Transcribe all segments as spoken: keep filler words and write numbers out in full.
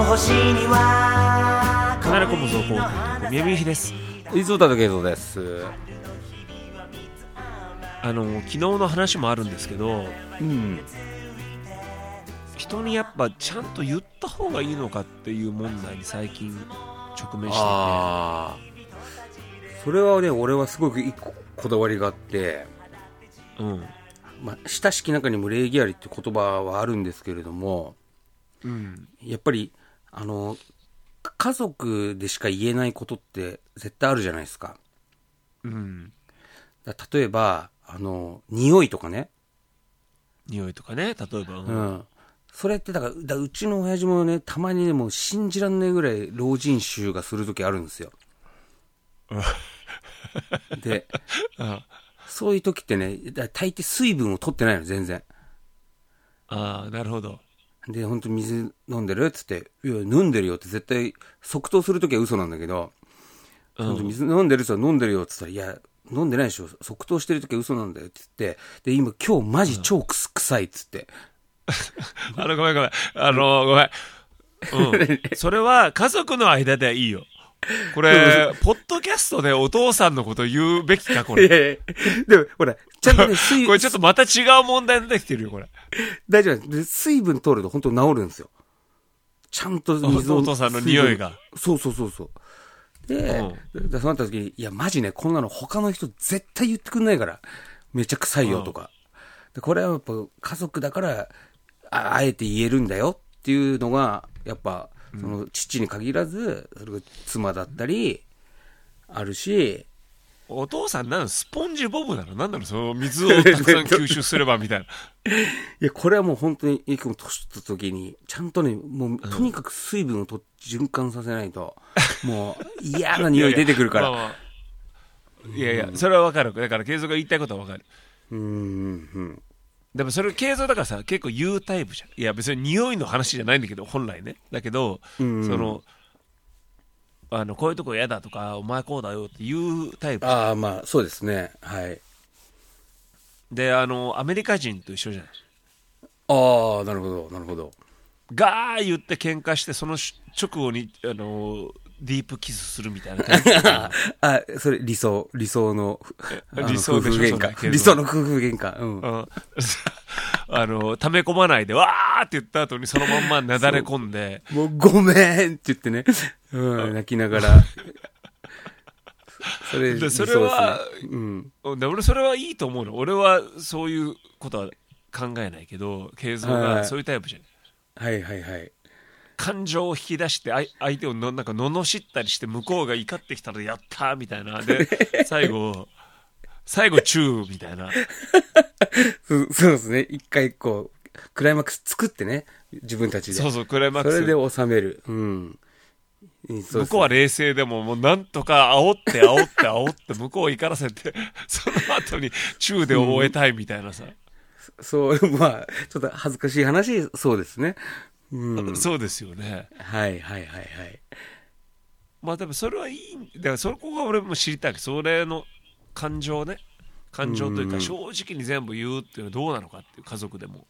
星にはかならこ無造法宮部由紀です。 磯田圭三です。 あの昨日の話もあるんですけど、 うん、 人にやっぱちゃんと言った方がいいのかっていう問題に最近直面していて、 あそれはね、俺はすごく一個こだわりがあって、 うんまあ、親しき中にも礼儀ありって言葉はあるんですけれども、 うん、 やっぱりあの家族でしか言えないことって絶対あるじゃないですか。 うん、 だ例えばあの匂いとかね、 匂いとかね、例えば、うんうん、それってだからだうちの親父もね、たまにね、もう信じらんないぐらい老人臭がする時あるんですよ。であそういう時ってね、大抵水分を取ってないの全然。 あ、なるほど。 で本当に水飲んでるっつって、いや飲んでるよって絶対即答する時は嘘なんだけど、 うん、 本当水飲んでる人は飲んでるよっつったら、いや飲んでないでしょ、即答してる時は嘘なんだよって言って、で今今日マジ超くす臭いっつって、 うん、あのごめんごめんあのごめん、うん、それは家族の間ではいいよ。これポッドキャストでお父さんのこと言うべきかこれ。 いやいやでもほらちゃんとね水これちょっとまた違う問題出てきてるよこれ。 大丈夫です。水分取ると本当治るんですよ。ちゃんと水を。 お父さんの匂いが。 そうそうそうそう。で、うん、でそうなった時に、いやマジね、こんなの他の人絶対言ってくんないから、めっちゃ臭いよとか。うん、でこれはやっぱ家族だからあ、あえて言えるんだよっていうのがやっぱその父に限らず、それが妻だったりあるし。 お父さんなのスポンジボブなの、なんだろう、その水をたくさん吸収すればみたいな。 いやこれはもう本当にいくも年取った時にちゃんとね、もうとにかく水分をと循環させないと、うん、もう嫌な匂い出てくるから。いやいや、まあまあ、いやいやそれはわかる。だから慶三が言いたいことはわかる。 うーん、うん、 でもそれ慶三だからさ、結構言うタイプじゃん。いや別に匂いの話じゃないんだけど本来ね、だけど、うん、そのあのこういうとこ嫌だとかお前こうだよっていうタイプ。 ああまあそうですね、はい。 であのアメリカ人と一緒じゃない。 ああなるほどなるほど。 ガー言って喧嘩してその直後にあのディープキスするみたいなタイプ。 あそれ理想理想の理想でしょ、 夫婦喧嘩、理想の夫婦喧嘩、うん、 うんあの溜め込まないでわーって言った後にそのまんまなだれ込んで、 もうごめんって言ってね、うん、泣きながら。それでそれは、 うん、 で俺それはいいと思うの。俺はそういうことは考えないけど、慶三がそういうタイプじゃない。 はいはいはい。 感情を引き出して相手をのなんか罵ったりして、向こうが怒ってきたらやったーみたいなで最後最後チューみたいな。 そ, そうですね。一回こうクライマックス作ってね、自分たちで。 そうそう、クライマックス。 それで収める。うん。 向こうは冷静でももうなんとか煽って煽って煽って向こうを怒らせてその後にチューで終えたいみたいなさ。 うん、そうまあちょっと恥ずかしい話、そうですね。うん、 そうですよね。 はいはいはいはい。 まあでもそれはいい。だからそこが俺も知りたい。それの感情ね、感情というか正直に全部言うっていうのはどうなのかっていう、家族でも。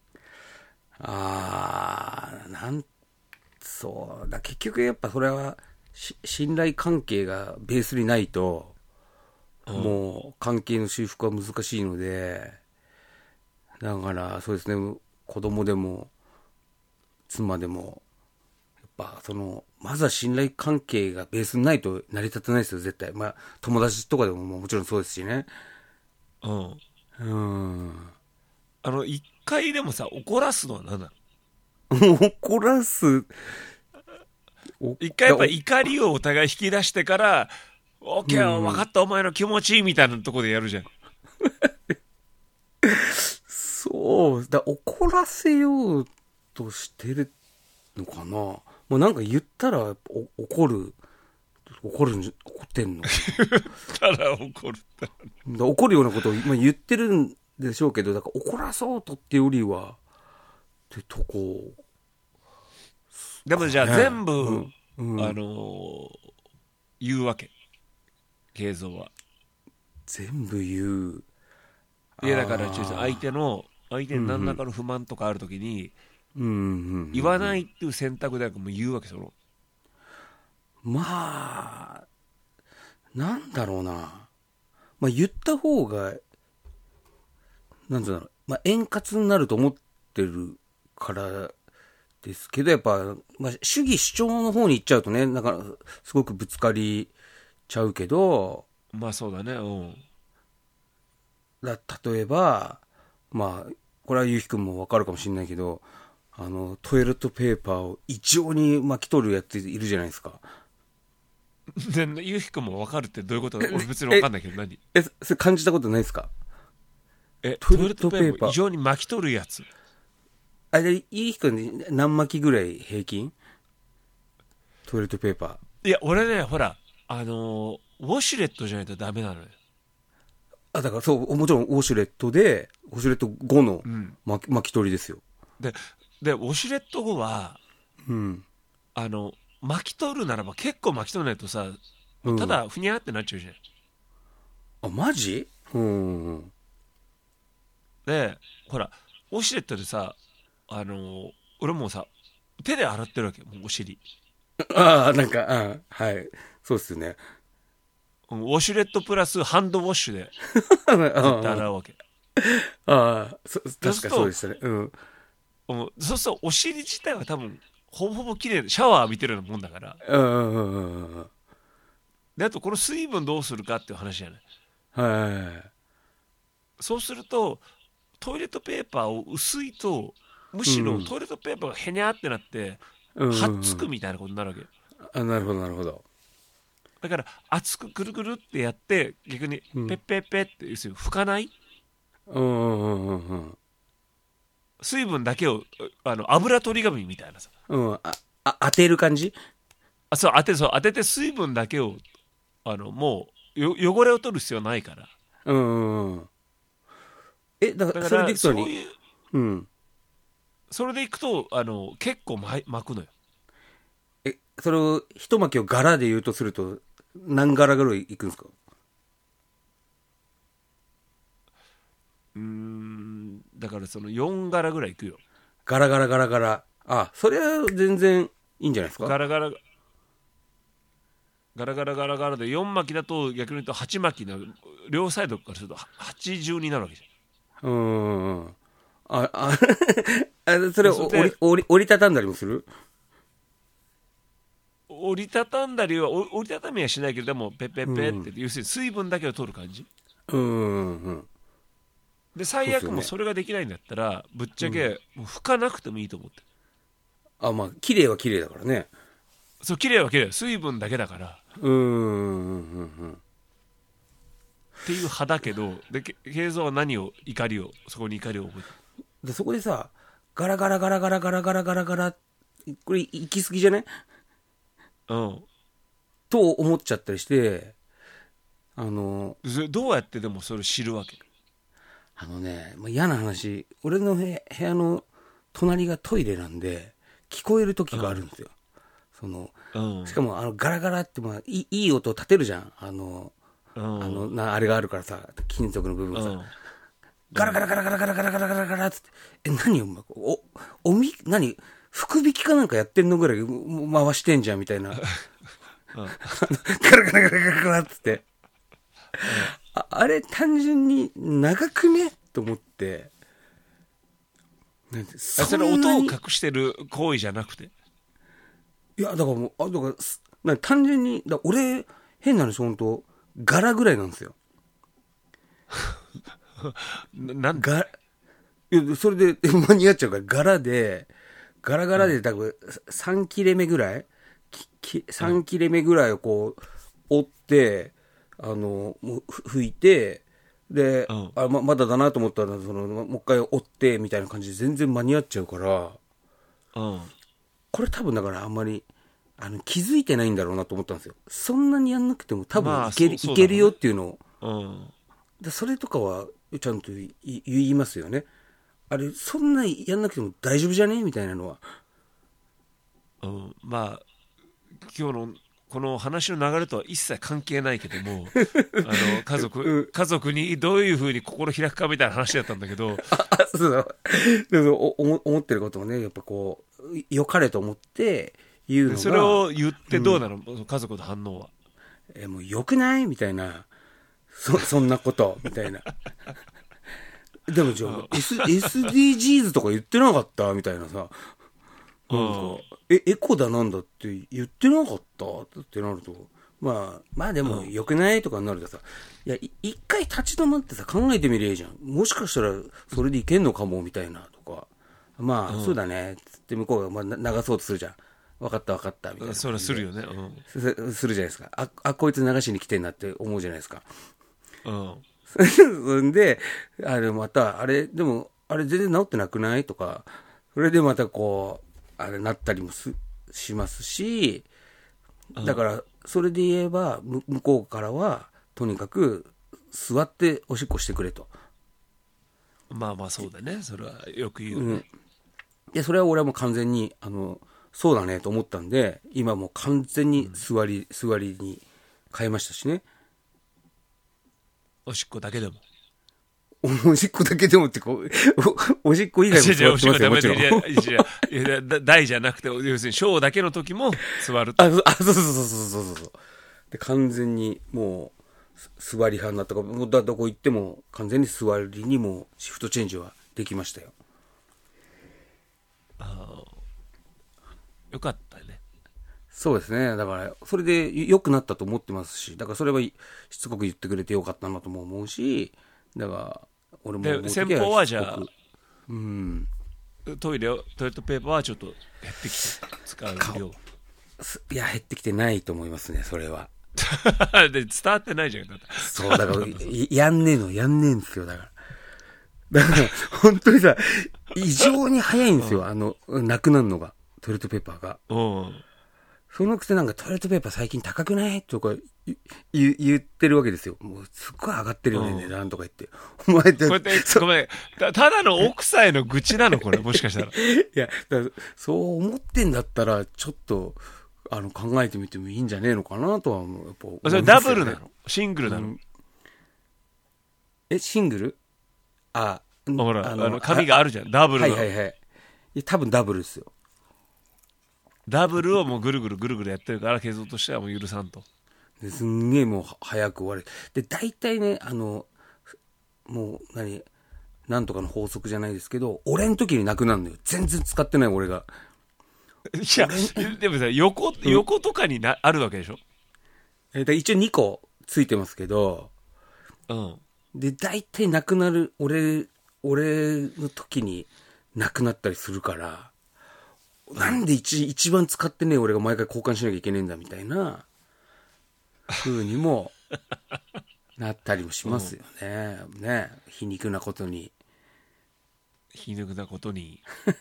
ああなんそうだ、結局やっぱそれは信頼関係がベースにないと、うん、もう関係の修復は難しいので、だからそうですね、子供でも妻でもやっぱそのまずは信頼関係がベースにないと成り立たないですよ絶対。まあ友達とかでももちろんそうですしね。 うんうんあの一回でもさ怒らすのは何なの？ 怒らす一回やっぱ怒りをお互い引き出してから、オッケー分かったお前の気持ちいいみたいなところでやるじゃん。 そうだ、怒らせようとしてるのかな。もうなんか言ったらお怒る怒るん怒ってんの言ったら怒るってだ怒るようなことを、まあ、言ってるんでしょうけど、だから怒らそうとってよりはってとこ。 でもじゃあ全部、うんうん、あのー、言うわけ慶三は全部言う。 いやだから相手の相手に何らかの不満とかあるときに、 うんうんうん、 言わないっていう選択であるかも言うわけその。 まあなんだろうな、まあ言った方がなんだろう、まあ円滑になると思ってるからですけど、やっぱ、まあ、主義主張の方に行っちゃうとね、なんかすごくぶつかりちゃうけど、 まあそうだね。うん。 だ例えばまあこれはゆうひくんもわかるかもしれないけど、あのトイレットペーパーを異常に巻き取るやついるじゃないですか。 でゆうひくんも分かるってどういうこと？俺別に分かんないけど何？ え、それ感じたことないですか？ え、トイレットペーパー異常に巻き取るやつ。 あれ、ゆうひくん何巻きぐらい平均？トイレットペーパー。いや、俺ね、ほら、あのー、ウォシュレットじゃないとダメなのよ。 あ、だからそう、もちろんウォシュレットで、ウォシュレット後の巻き、うん、巻き取りですよ。 で、で、ウォシュレット後は、 うん。 あの、巻き取るならば結構巻き取らないとさ、ただふにゃってなっちゃうじゃん。 あ、マジ？うん。 で、ほら、ウォシュレットでさ、あのー、俺もさ、手で洗ってるわけ、もうお尻。 ああ、なんか、あはい。そうっすよね。 ウォシュレットプラスハンドウォッシュで絶対洗うわけ。 ああ、そ確かそうでしたね。うん。 そうするとお尻自体は多分ほぼほぼ綺麗でシャワー浴びてるようなもんだから。 うんうんうんうん。 であとこの水分どうするかっていう話じゃない。 はい。 そうするとトイレットペーパーを薄いとむしろトイレットペーパーがへにゃってなって、うん、はっつくみたいなことになるわけよ。 あ、なるほどなるほど。 だから熱くくるくるってやって逆にペッペッペッって要するに拭かない、 うんうんうんうん、 水分だけをあの油取り紙みたいなさ、 うん、ああ当てる感じ？ あそう当てそう当てて水分だけをあのもうよ汚れを取る必要ないから。 うんうんうん。えだからそれでいくとにうん。 それでいくとあの結構巻くのよ。 えそれを一巻きを柄で言うとすると何柄ぐらいいくんですか？ うーんだからそのよん柄ぐらいいくよ。 ガラガラガラガラ。あ、それは全然いいんじゃないですか？ ガラガラガラガラガラガラでよん巻きだと逆に言うとはち巻きの両サイドからするとはちじゅうになるわけじゃん。うんうん。あああそれを折り折り折りたたんだりもする？ 折りたたんだりは折りたたみはしないけどでもペッペッペッって、うん、要するに水分だけを取る感じ。 うんうんうん。 で最悪もそれができないんだったら、ね、ぶっちゃけ、うん、もう拭かなくてもいいと思って。 あ、まあ綺麗は綺麗だからね。 そう綺麗は綺麗、水分だけだから。 うんうんうんうん。 っていう派だけど、で慶三は何を怒りをそこに怒りを覚えてる。 でそこでさガラガラガラガラガラガラガラガラこれ行き過ぎじゃね？ うん。 と思っちゃったりしてあのどうやってでもそれ知るわけ？ あのね、まあ、嫌な話、俺の部屋の隣がトイレなんで聞こえる時があるんですよ、うん、その、うん、しかもあのガラガラって、まあ、いい、いい音立てるじゃん、あの、うん、あのなあれがあるからさ金属の部分がさ、うん、ガラガラガラガラガラガラガラガラガラっつってえ何お前おおみ何福引きかなんかやってんのぐらい回してんじゃんみたいな、うん、ガラガラガラガラガラっつって、うん、あ, あれ単純に長くねと思って。 なんてそ, それ音を隠してる行為じゃなくて、 いやだからもうあだからなん単純にだ俺変な話本当柄ぐらいなんですよなんがいやそれで間に合っちゃうから柄でガラガラで多分さん切れ目ぐらいさん切れ目ぐらいをこう折ってあのもう拭いてで、うん、あ ま, まだだなと思ったらそのもう一回折ってみたいな感じで全然間に合っちゃうから、うん、これ多分だからあんまりあの気づいてないんだろうなと思ったんですよ。そんなにやんなくても多分いける、まあ、いけるよっていうのを、うん、でそれとかはちゃんと言いますよね。あれそんなやんなくても大丈夫じゃねみたいなのは、 うん、まあ今日のこの話の流れとは一切関係ないけどもあの家族家族にどういうふうに心開くかみたいな話だったんだけどあそうだでもお思ってることもねやっぱこう良かれと思って言うのがそれを言ってどうなの、うん、家族の反応はえもう良くないみたいなそ, そんなことみたいなでもじゃあ S エスディージーズ とか言ってなかったみたいなさなんかえエコだなんだって言ってなかったってなるとまあまあでも良くないとかになるとさいや一回立ち止まってさ考えてみればいいじゃんもしかしたらそれでいけんのかもみたいなとかまあ、うん、そうだねつって向こうがまあ流そうとするじゃん分かった分かったみたいなそれはするよね、 うん、す, するじゃないですかああこいつ流しに来てんなって思うじゃないですかうんそんであれまたあれでもあれ全然治ってなくないとかそれでまたこうあれなったりもすしますしだからそれで言えば向こうからはとにかく座っておしっこしてくれとまあまあそうだねそれはよく言うよね、うん、 でそれは俺はもう完全にあのそうだねと思ったんで今もう完全に座り、うん、座りに変えましたしねおしっこだけでもおしっこだけでもってこう お, おしっこ以外も座ってますよもちろんいや大じゃなくて要するに小だけの時も座るとああそうそうそうそうそうそうで完全にもう座り派になったからもうどこ行っても完全に座りにもうシフトチェンジはできましたよあよかったねそうですねだからそれで良くなったと思ってますしだからそれはしつこく言ってくれてよかったなとも思うしだから俺もで先方はじゃあ、 うん、 トイレトイレットペーパーはちょっと減ってきて使う量いや減ってきてないと思いますねそれはで伝わってないじゃんだってそうだからやんねえのやんねえんですよだからだから本当にさ異常に早いんですよ、うん、あのなくなるのがトイレットペーパーが、 うん、 そのくせなんかトイレットペーパー最近高くないとか言, 言ってるわけですよ。もうすっごい上がってるよね、うん、値段とか言って。お前って。 これってごめんた。ただの奥さんへの愚痴なのこれ、もしかしたら。 いや、だそう思ってんだったら、ちょっと、あの、考えてみてもいいんじゃねえのかなとは思う。やっぱ思いますよね。 それダブルなのシングルなの、うん、 え、シングルあ、 ほら、あの、あの紙があるじゃん。ダブルの。 はいはいはい。いや、多分ダブルですよ。 ダブルをもうぐるぐるぐるぐるやってるから、継続としてはもう許さんと。 すんげえもう早く終わる。で、大体ね、あの、もう何、なんとかの法則じゃないですけど、俺の時になくなるのよ。全然使ってない俺が。 いや、でもさ、横、横とかにな、うん、あるわけでしょえだ一応にこついてますけど、 うん。 で、大体なくなる、俺、俺の時になくなったりするから、なんで一、一番使ってねえ俺が毎回交換しなきゃいけねえんだみたいな、風にもなったりもしますよね。うん、ね、皮肉なことに。 皮肉なことに。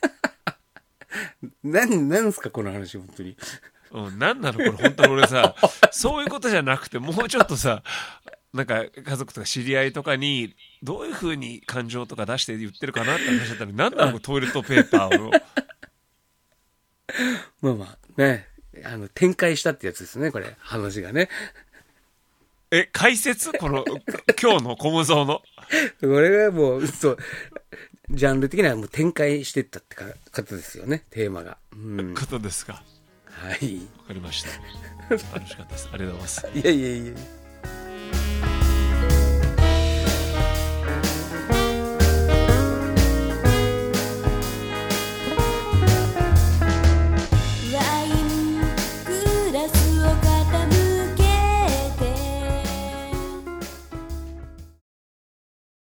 なん、なんすかこの話本当に。 うん、なんなのこれ本当に俺さ、そういうことじゃなくてもうちょっとさ、なんか家族とか知り合いとかにどういう風に感情とか出して言ってるかなって話だったのに、なんなのトイレットペーパーを。 まあまあね。あの展開したってやつですねこれ話がね。 え解説この今日の小無双のこれがもうそうジャンル的にはもう展開してったってことですよねテーマが、 うん、ことですか。 はいわかりました楽しかったですありがとうございます。 いやいやいや